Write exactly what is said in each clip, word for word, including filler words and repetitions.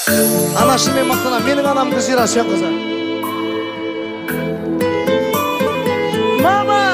Anasымен мақтана, менің анамды жира сен қызы. Мама!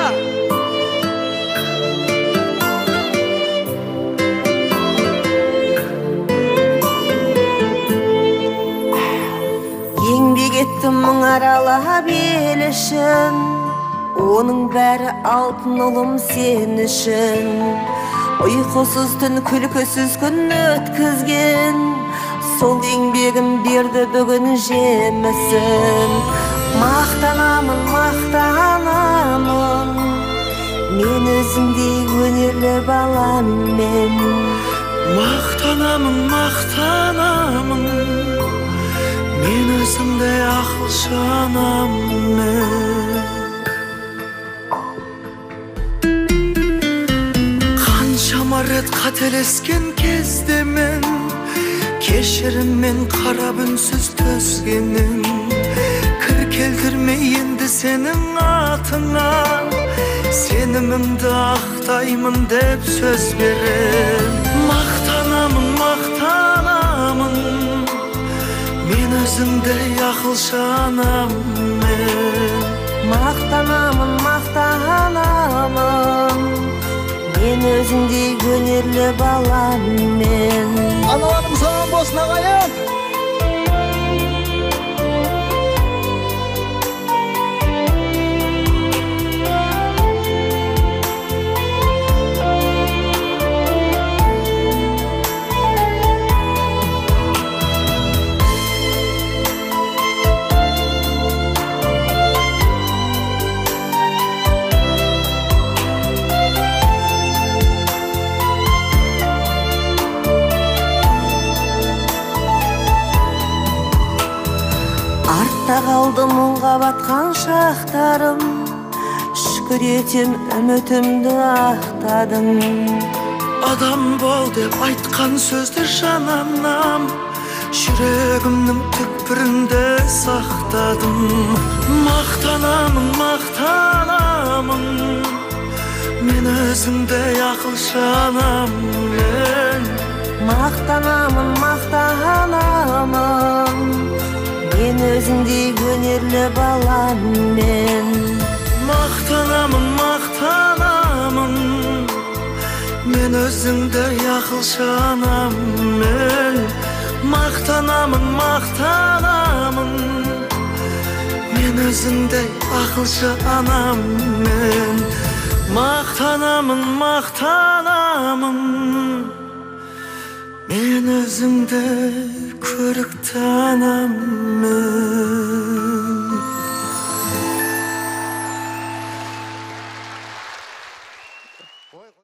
Еңбек еттім мың аралап ел үшін, оның бәрі алтын ұлым сен үшін. Ұйқысыз түн күлкісіз күн өткізген, сол еңбегім берді бүгін жемісін. Мақтанамын, мақтанамын, мен өзіңдей өнерлі баламмен. Мақтанамын, мақтанамын, мен өзіңдей ақылшы анаммен. Қаншама рет қателескен кезде мен кешіріммен қарап үнсіз төзгенім, кір келтірмей енді сенің атыңа сенімімді ақтаймын деп сөз берем. Мақтанамын, мақтанамын, мен өзіңдей ақылшы анаммен. Мақтанамын, мақтанамын, мен өзіңдей өнерлі баламмен. Аналарым саған болсын ағайын. Артта қалды мұңға батқан шақтарым, шүкір етем үмітімді ақтадым. Адам бол деп айтқан сөзді жананам, жүрегімнің түкпірінде сақтадым. Мақтанамын, мақтанамын, мен өзіңдей ақылшы анаммен. Мақтанамын, мақтанамын, мен өзіңдей өнерлі баламмен. Мақтанамын, мақтанамын, мен өзіңдей ақылшы анаммен. Мақтанамын, мақтанамын, мен өзіңдей ақылшы анаммен. Мақтанамын, мақтанамын, мен өзіңдей көрікті анаммен.